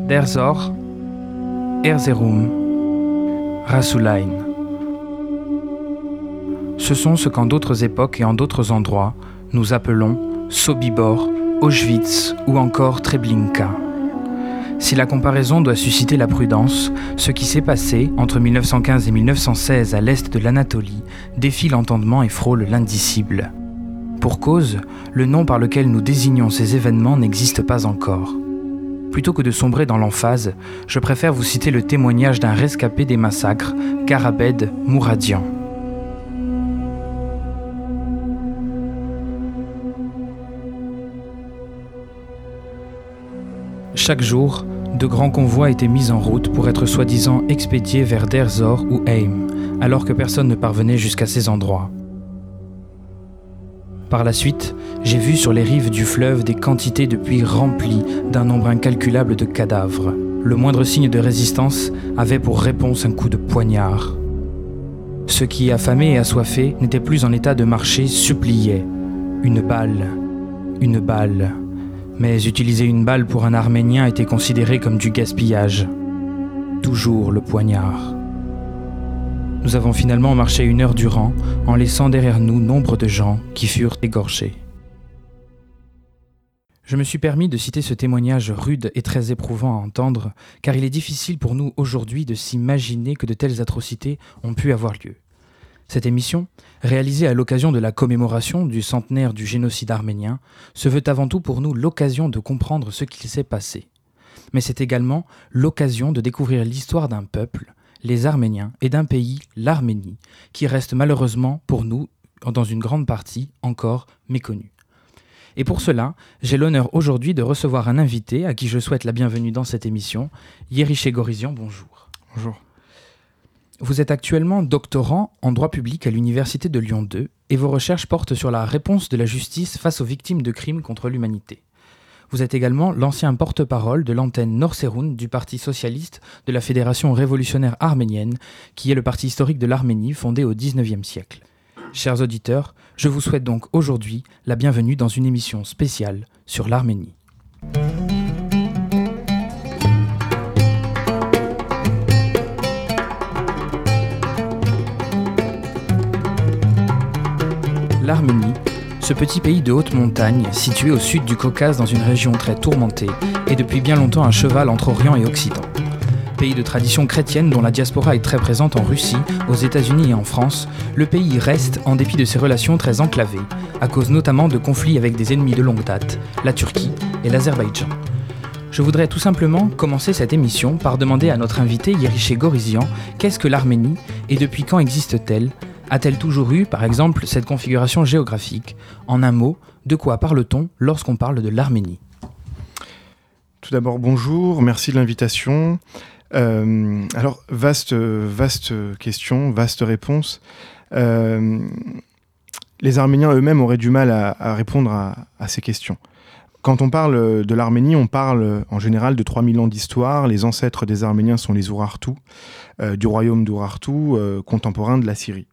Der Zor, Erzurum, Rasulain. Ce sont ce qu'en d'autres époques et en d'autres endroits, nous appelons Sobibor, Auschwitz ou encore Treblinka. Si la comparaison doit susciter la prudence, ce qui s'est passé entre 1915 et 1916 à l'est de l'Anatolie défie l'entendement et frôle l'indicible. Pour cause, le nom par lequel nous désignons ces événements n'existe pas encore. Plutôt que de sombrer dans l'emphase, je préfère vous citer le témoignage d'un rescapé des massacres, Garabed Mouradian. Chaque jour, de grands convois étaient mis en route pour être soi-disant expédiés vers Der Zor ou Heim, alors que personne ne parvenait jusqu'à ces endroits. Par la suite, j'ai vu sur les rives du fleuve des quantités de puits remplis d'un nombre incalculable de cadavres. Le moindre signe de résistance avait pour réponse un coup de poignard. Ceux qui, affamés et assoiffés, n'étaient plus en état de marcher, suppliaient. Une balle. Mais utiliser une balle pour un Arménien était considéré comme du gaspillage. Toujours le poignard. Nous avons finalement marché 1 heure durant, en laissant derrière nous nombre de gens qui furent égorgés. Je me suis permis de citer ce témoignage rude et très éprouvant à entendre, car il est difficile pour nous aujourd'hui de s'imaginer que de telles atrocités ont pu avoir lieu. Cette émission, réalisée à l'occasion de la commémoration du centenaire du génocide arménien, se veut avant tout pour nous l'occasion de comprendre ce qu'il s'est passé. Mais c'est également l'occasion de découvrir l'histoire d'un peuple, les Arméniens, et d'un pays, l'Arménie, qui reste malheureusement pour nous, dans une grande partie, encore méconnu. Et pour cela, j'ai l'honneur aujourd'hui de recevoir un invité à qui je souhaite la bienvenue dans cette émission, Yeriché Gorizian, bonjour. Bonjour. Vous êtes actuellement doctorant en droit public à l'Université de Lyon 2 et vos recherches portent sur la réponse de la justice face aux victimes de crimes contre l'humanité. Vous êtes également l'ancien porte-parole de l'antenne Norserun du Parti socialiste de la Fédération révolutionnaire arménienne, qui est le parti historique de l'Arménie fondé au XIXe siècle. Chers auditeurs, je vous souhaite donc aujourd'hui la bienvenue dans une émission spéciale sur l'Arménie. L'Arménie, ce petit pays de haute montagne, situé au sud du Caucase dans une région très tourmentée, est depuis bien longtemps à cheval entre Orient et Occident. Pays de tradition chrétienne dont la diaspora est très présente en Russie, aux États-Unis et en France, le pays reste, en dépit de ses relations très enclavées, à cause notamment de conflits avec des ennemis de longue date, la Turquie et l'Azerbaïdjan. Je voudrais tout simplement commencer cette émission par demander à notre invité Yeriché Gorizian qu'est-ce que l'Arménie et depuis quand existe-t-elle ? A-t-elle toujours eu, par exemple, cette configuration géographique ? En un mot, de quoi parle-t-on lorsqu'on parle de l'Arménie ? Tout d'abord, bonjour, merci de l'invitation. Alors, vaste question, vaste réponse. Les Arméniens eux-mêmes auraient du mal à répondre à ces questions. Quand on parle de l'Arménie, on parle en général de 3000 ans d'histoire. Les ancêtres des Arméniens sont les Urartu, du royaume d'Urartu, contemporain de la Syrie.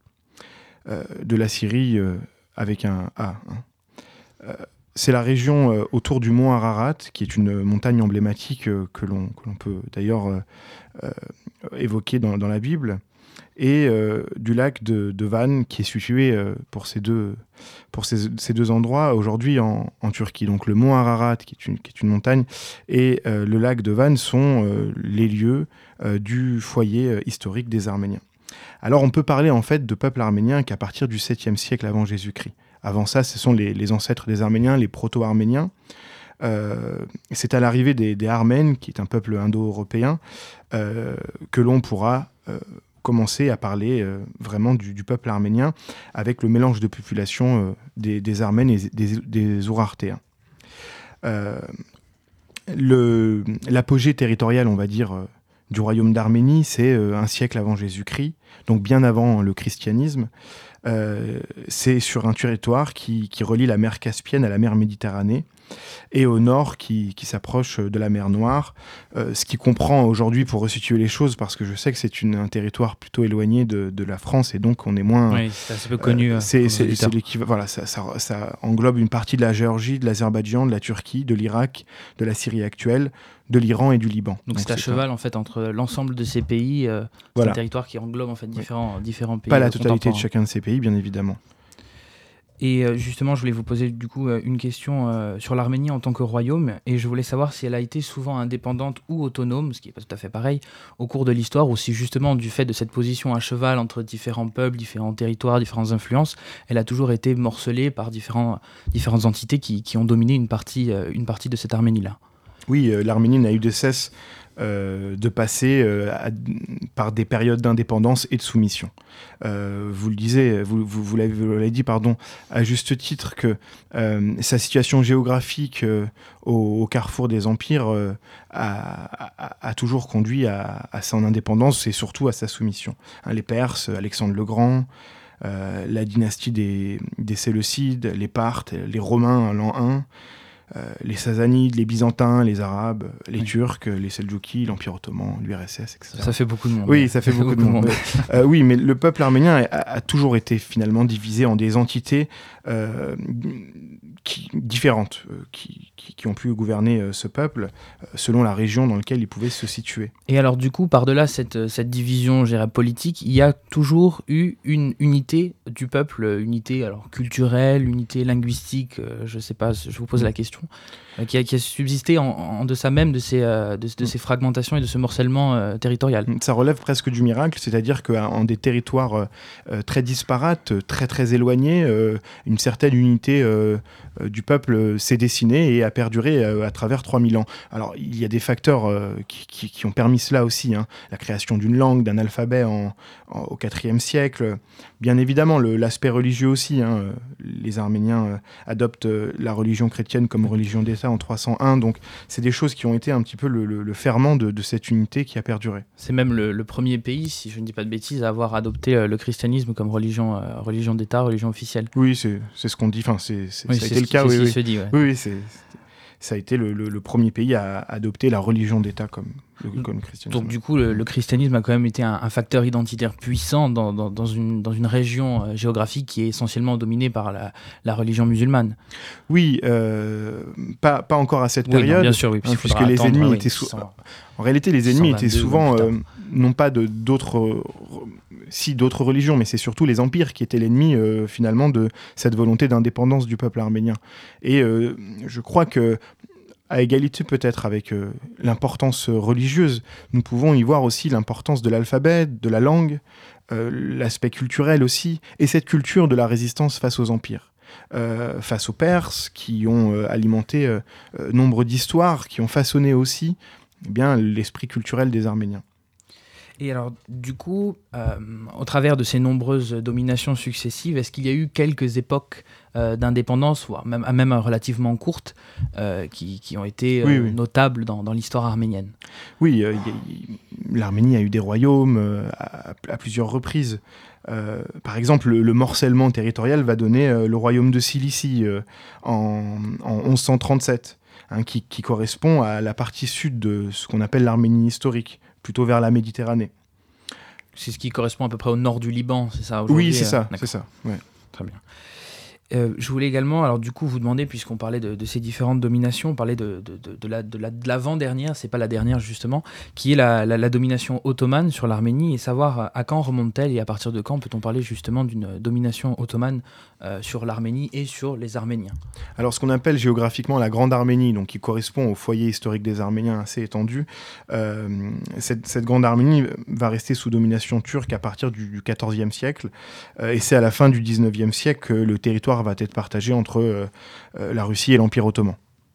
Avec un A. C'est la région autour du mont Ararat, qui est une montagne emblématique que l'on peut d'ailleurs évoquer dans la Bible, et du lac de Van, qui est situé pour ces deux endroits aujourd'hui en Turquie. Donc le mont Ararat, qui est une montagne, et le lac de Van sont les lieux du foyer historique des Arméniens. Alors on peut parler en fait de peuple arménien qu'à partir du 7e siècle avant Jésus-Christ. Avant ça, ce sont les ancêtres des Arméniens, les proto-arméniens. C'est à l'arrivée des Armènes, qui est un peuple indo-européen, que l'on pourra commencer à parler vraiment du peuple arménien, avec le mélange de population des Armènes et des Urartéens. L'apogée territoriale, on va dire, du royaume d'Arménie, c'est un siècle avant Jésus-Christ, donc bien avant le christianisme. C'est sur un territoire qui relie la mer Caspienne à la mer Méditerranée, et au nord qui s'approche de la mer Noire, ce qui comprend aujourd'hui, pour resituer les choses, parce que je sais que c'est un territoire plutôt éloigné de la France, et donc on est moins... Oui, c'est assez peu connu. C'est l'équivalent, voilà, ça englobe une partie de la Géorgie, de l'Azerbaïdjan, de la Turquie, de l'Irak, de la Syrie actuelle, de l'Iran et du Liban. Donc c'est à cheval en fait entre l'ensemble de ces pays, c'est un territoire qui englobe en fait différents pays. Pas la totalité de chacun de ces pays, bien évidemment. Et justement, je voulais vous poser du coup une question sur l'Arménie en tant que royaume, et je voulais savoir si elle a été souvent indépendante ou autonome, ce qui n'est pas tout à fait pareil, au cours de l'histoire, ou si justement du fait de cette position à cheval entre différents peuples, différents territoires, différentes influences, elle a toujours été morcelée par différentes entités qui ont dominé une partie de cette Arménie-là. Oui, l'Arménie n'a eu de cesse de passer par des périodes d'indépendance et de soumission. Vous le disiez, vous l'avez dit, pardon, à juste titre, que sa situation géographique au carrefour des empires a toujours conduit à son indépendance et surtout à sa soumission. Les Perses, Alexandre le Grand, la dynastie des Séleucides, les Parthes, les Romains à l'an 1, les Sassanides, les Byzantins, les Arabes, les Turcs, les Seldjoukis, l'Empire ottoman, l'URSS, etc. Ça fait beaucoup de monde. Oui, ça fait beaucoup de monde. Oui, mais le peuple arménien a toujours été finalement divisé en des entités différentes, qui ont pu gouverner ce peuple selon la région dans laquelle il pouvait se situer. Et alors du coup, par-delà cette division, je dirais, politique, il y a toujours eu une unité du peuple, unité alors culturelle, unité linguistique, je ne sais pas, je vous pose la question, qui a subsisté en deçà même de ces fragmentations et de ce morcellement territorial. Ça relève presque du miracle, c'est-à-dire qu'en des territoires très disparates, très très éloignés, une certaine unité du peuple s'est dessinée et a perduré à travers 3000 ans. Alors il y a des facteurs qui ont permis cela aussi, la création d'une langue, d'un alphabet au IVe siècle, bien évidemment l'aspect religieux aussi, les Arméniens adoptent la religion chrétienne comme religion d'État en 301, donc c'est des choses qui ont été un petit peu le ferment de cette unité qui a perduré. C'est même le premier pays, si je ne dis pas de bêtises, à avoir adopté le christianisme comme religion d'État, religion officielle. Oui, c'est ce qu'on dit, enfin ça a été le cas, oui. Se dit, ouais. Oui, ça a été le premier pays à adopter la religion d'État comme le christianisme. Donc du coup, le christianisme a quand même été un facteur identitaire puissant dans une région géographique qui est essentiellement dominée par la religion musulmane. Oui, pas encore à cette période, bien sûr, oui, puisque les ennemis étaient en réalité, les ennemis étaient souvent non pas d'autres religions, mais c'est surtout les empires qui étaient l'ennemi finalement de cette volonté d'indépendance du peuple arménien. Et je crois que à égalité peut-être avec l'importance religieuse, nous pouvons y voir aussi l'importance de l'alphabet, de la langue, l'aspect culturel aussi, et cette culture de la résistance face aux empires. Face aux Perses, qui ont alimenté nombre d'histoires, qui ont façonné aussi l'esprit culturel des Arméniens. Et alors, du coup, au travers de ces nombreuses dominations successives, est-ce qu'il y a eu quelques époques d'indépendance, voire même relativement courtes, qui ont été notables dans l'histoire arménienne ? Oui, l'Arménie a eu des royaumes à plusieurs reprises. Par exemple, le morcellement territorial va donner le royaume de Cilicie en 1137, qui correspond à la partie sud de ce qu'on appelle l'Arménie historique, plutôt vers la Méditerranée. C'est ce qui correspond à peu près au nord du Liban, c'est ça aujourd'hui ? Oui, c'est ça. Ouais. Très bien. Je voulais également, alors du coup, vous demander, puisqu'on parlait de ces différentes dominations, on parlait de l'avant-dernière, c'est pas la dernière justement, qui est la domination ottomane sur l'Arménie, et savoir à quand remonte-t-elle et à partir de quand peut-on parler justement d'une domination ottomane sur l'Arménie et sur les Arméniens. Alors ce qu'on appelle géographiquement la Grande Arménie, donc qui correspond au foyer historique des Arméniens assez étendu, cette Grande Arménie va rester sous domination turque à partir du XIVe siècle, et c'est à la fin du XIXe siècle que le territoire va être partagé entre la Russie et l'Empire ottoman.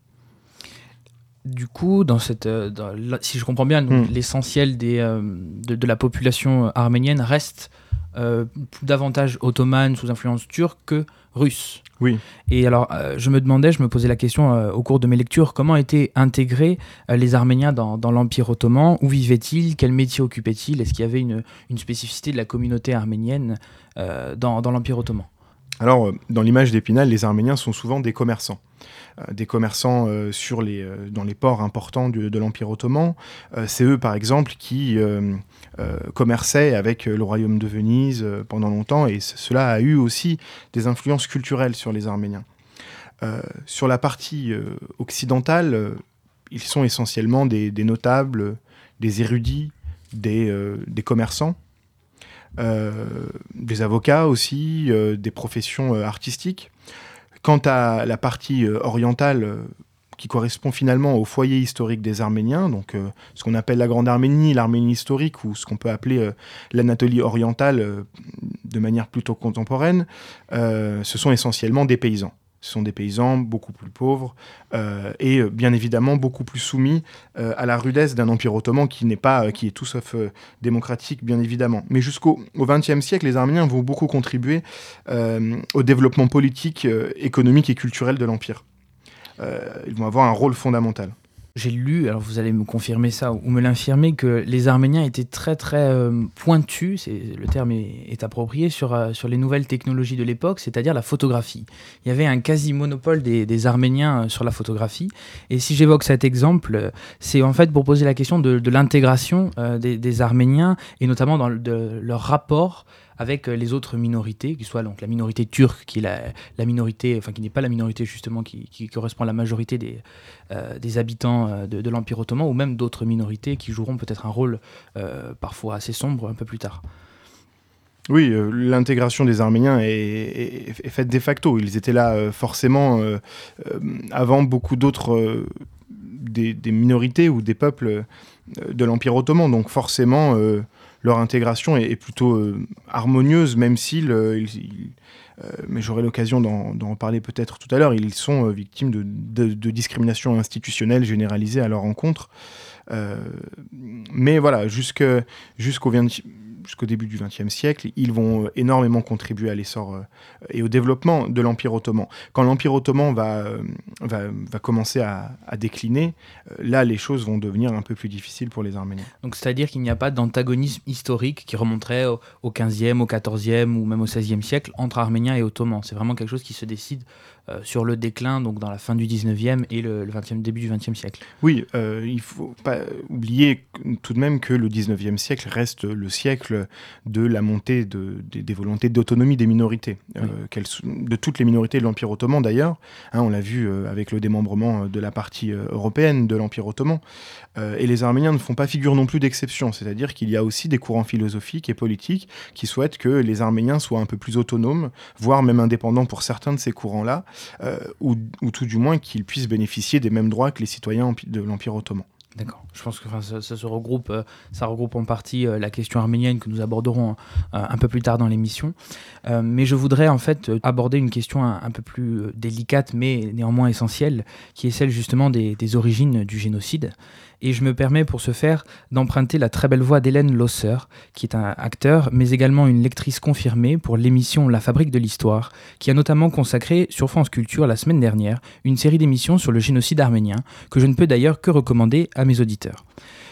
Du coup, si je comprends bien, l'essentiel de la population arménienne reste davantage ottomane sous influence turque que russe. Oui. Et alors, je me posais la question au cours de mes lectures, comment étaient intégrés les Arméniens dans l'Empire ottoman ? Où vivaient-ils ? Quel métier occupaient-ils ? Est-ce qu'il y avait une spécificité de la communauté arménienne dans l'Empire ottoman ? Alors, dans l'image d'Épinal, les Arméniens sont souvent des commerçants. Des commerçants dans les ports importants de l'Empire ottoman. C'est eux, par exemple, qui commerçaient avec le royaume de Venise pendant longtemps, et cela a eu aussi des influences culturelles sur les Arméniens. Sur la partie occidentale, ils sont essentiellement des notables, des érudits, des commerçants, des avocats aussi, des professions artistiques. Quant à la partie orientale, qui correspond finalement au foyer historique des Arméniens, donc ce qu'on appelle la Grande Arménie, l'Arménie historique, ou ce qu'on peut appeler l'Anatolie orientale de manière plutôt contemporaine, ce sont essentiellement des paysans. Ce sont des paysans beaucoup plus pauvres et bien évidemment beaucoup plus soumis à la rudesse d'un empire ottoman qui est tout sauf démocratique, bien évidemment. Mais jusqu'au XXe siècle, les Arméniens vont beaucoup contribuer au développement politique, économique et culturel de l'empire. Ils vont avoir un rôle fondamental. J'ai lu, alors vous allez me confirmer ça ou me l'infirmer, que les Arméniens étaient très très pointus, le terme est approprié, sur les nouvelles technologies de l'époque, c'est-à-dire la photographie. Il y avait un quasi-monopole des Arméniens sur la photographie. Et si j'évoque cet exemple, c'est en fait pour poser la question de l'intégration des Arméniens, et notamment dans leur rapport avec les autres minorités, qui soit donc la minorité turque, qui est la minorité, enfin qui n'est pas la minorité justement, qui correspond à la majorité des habitants de l'Empire ottoman, ou même d'autres minorités qui joueront peut-être un rôle parfois assez sombre un peu plus tard. Oui, l'intégration des Arméniens est faite de facto. Ils étaient là forcément avant beaucoup d'autres des minorités ou des peuples de l'Empire ottoman. Donc forcément, leur intégration est plutôt harmonieuse, même si, mais j'aurai l'occasion d'en parler peut-être tout à l'heure, ils sont victimes de discrimination institutionnelle généralisée à leur encontre. Mais voilà, jusqu'au début du XXe siècle, ils vont énormément contribuer à l'essor et au développement de l'Empire ottoman. Quand l'Empire ottoman va commencer à décliner, là, les choses vont devenir un peu plus difficiles pour les Arméniens. Donc, c'est-à-dire qu'il n'y a pas d'antagonisme historique qui remonterait au XVe, au XIVe ou même au XVIe siècle entre Arméniens et Ottomans. C'est vraiment quelque chose qui se décide sur le déclin, donc dans la fin du XIXe et le début du XXe siècle. Oui, il ne faut pas oublier tout de même que le XIXe siècle reste le siècle de la montée des volontés d'autonomie des minorités, oui. De toutes les minorités de l'Empire ottoman d'ailleurs. On l'a vu avec le démembrement de la partie européenne de l'Empire ottoman. Et les Arméniens ne font pas figure non plus d'exception, c'est-à-dire qu'il y a aussi des courants philosophiques et politiques qui souhaitent que les Arméniens soient un peu plus autonomes, voire même indépendants pour certains de ces courants-là, ou tout du moins qu'ils puissent bénéficier des mêmes droits que les citoyens de l'Empire ottoman. D'accord. Je pense que ça regroupe en partie la question arménienne que nous aborderons un peu plus tard dans l'émission. Mais je voudrais en fait aborder une question un peu plus délicate, mais néanmoins essentielle, qui est celle justement des origines du génocide. Et je me permets pour ce faire d'emprunter la très belle voix d'Hélène Losser, qui est un acteur, mais également une lectrice confirmée pour l'émission La Fabrique de l'Histoire, qui a notamment consacré sur France Culture la semaine dernière une série d'émissions sur le génocide arménien, que je ne peux d'ailleurs que recommander à mes auditeurs.